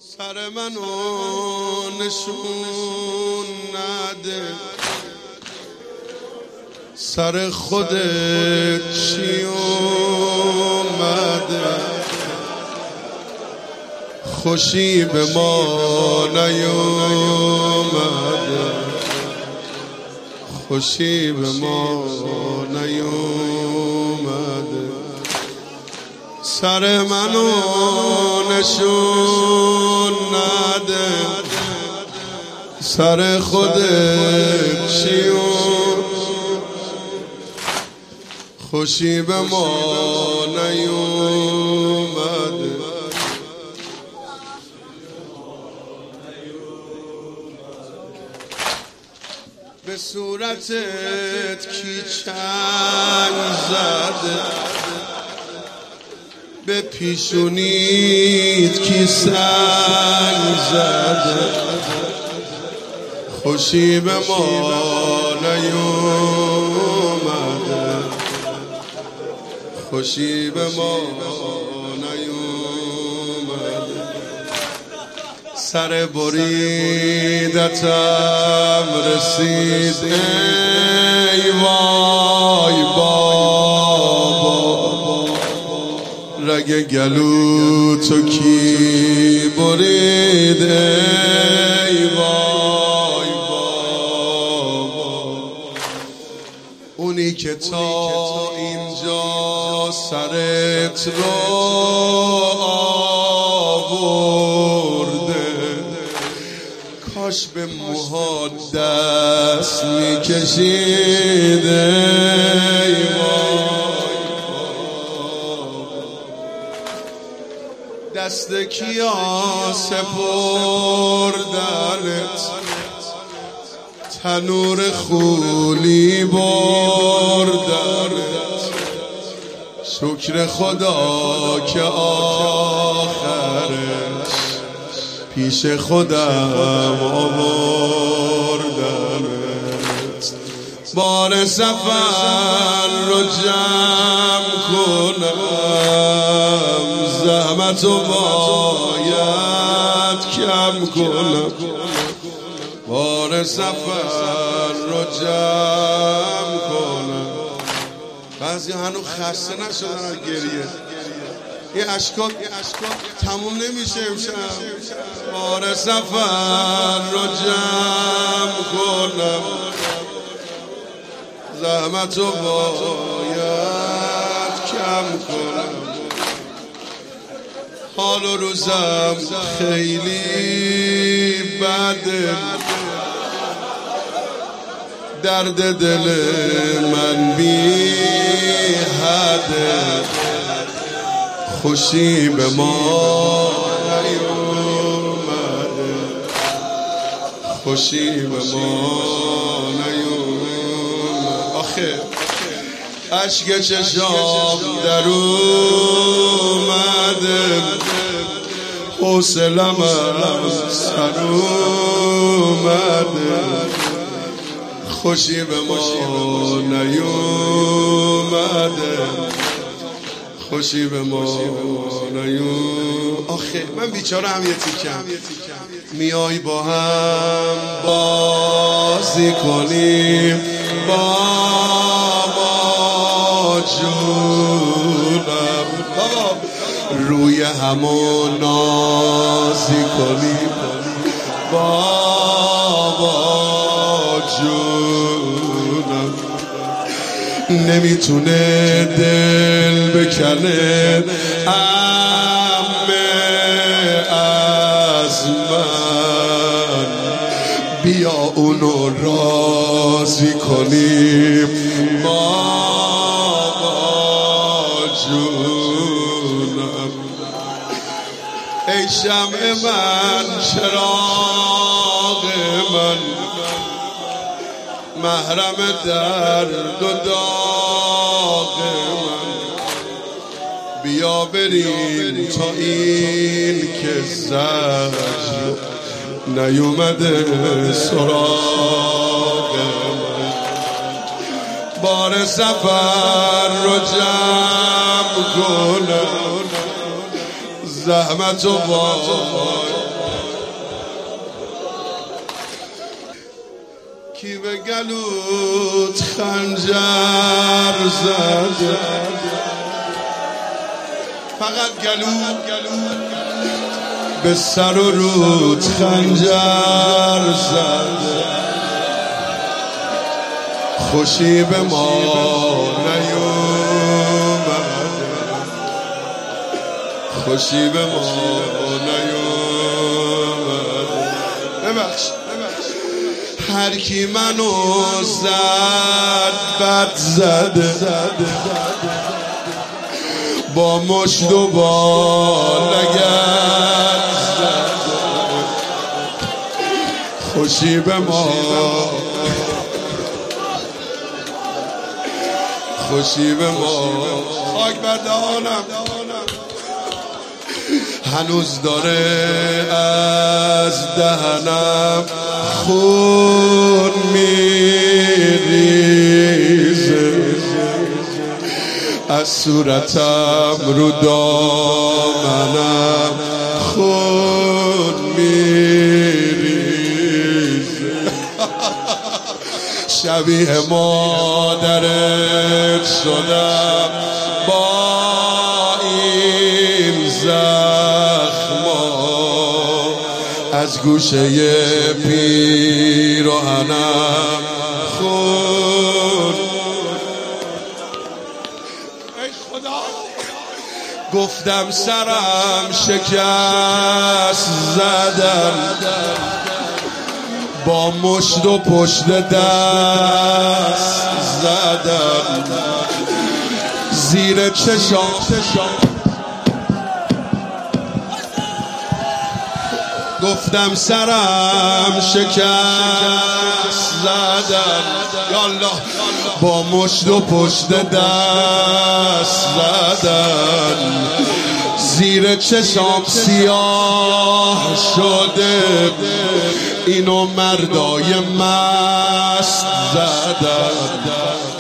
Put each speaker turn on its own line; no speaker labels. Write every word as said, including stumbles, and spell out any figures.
سر منو نشون نده، سر خودت چی اومده؟ خوشی به ما نیومده، خوشی به ما نیومده. سر منو نشون نده، سر خودت چی خوشی به ما نیومده. به صورتت کی چنگ زده، به پیشونیت کی سنگ زده؟ خوشی به ما نیومده، خوشی به ما نیومده. سر بریدتم رسید ای وای بابا، رگ گلو تو کی برید ای وای بابا؟ اونی که تا اینجا سرت رو آورده، کاش به موها دست میکشیده ای وای بابا. دست کیا سپردنت، تنور خولی بردنت. شکر خدا که آخرش پیش خودم آوردمت. بار سفر رو جمع کنم، زحمتو باید کم کنم. بار سفر رو جمع کنم. بعضی هنوز خسته نشدن از گریه، یه اشکا تموم نمیشه امشب. بار سفر رو جمع کنم، زحمتو باید کم کنم. حال و روزم خیلی بده، درد دل من بی حده. خوشی به ما نیومده، خوشی به ما نیومده. آخه اشک چشام در اومده، حوصله‌ام از سر اومده. خوشی به ما نیومده، خوشی به ما نیومده. آخه من بیچاره هم یه تیکم، میای با هم بازی کنیم بابا جونم، بابا روی همون نازی کنیم بابا جونم. نمیتونه دل بکنه عمه از من، بیا اونو راضی کنیم بابا جونم. ای شمع من، چراغ من، محرم درد و داغ من. بیا بریم تا این که زجر نیومده سراغ من. بار سفر رو جمع کنم، زحمت و باید کی به گلوت خنجر زده، فقط گلو به سر و رود خنجر زده. خوشی به ما نیومد، خوشی به ما نیومد. ببخش هر کی منو زد بد زده، با مشت و با لگد زده. خوشی به ما، خوشی به ما. خاک بر دهانم هنوز داره از دهنم خون میریزه، از صورتم رو دامنم خون میریزه. شبیه مادرت شدم با این زخما، از گوشه پیراهنم خون. ای خدا گفتم سرم شکست زدم، با مشت و پشت دست زدم، زیر چشام گفتم سرم شکست زدم، یالله با مشت و پشت دست زدم، زیر چشام سیاه شده، اینو مردای مست زدن.